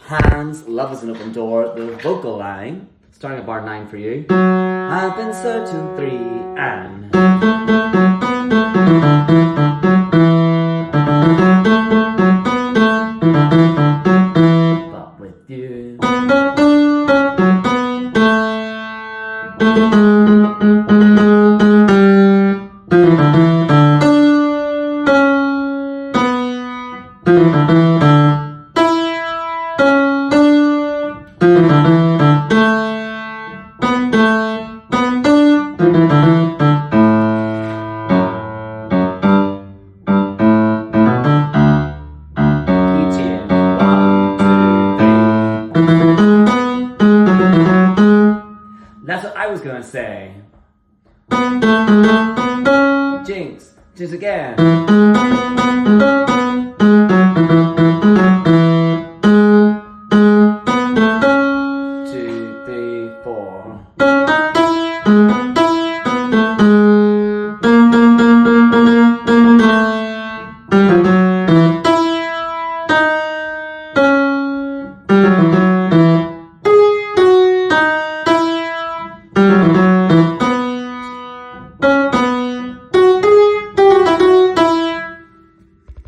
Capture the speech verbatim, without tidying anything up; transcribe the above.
hands, love is an open door, the vocal line, starting at bar nine for you. I've been searching three and but with you. That's what I was gonna say. Jinx, jinx again. Two, three, four. Thank you.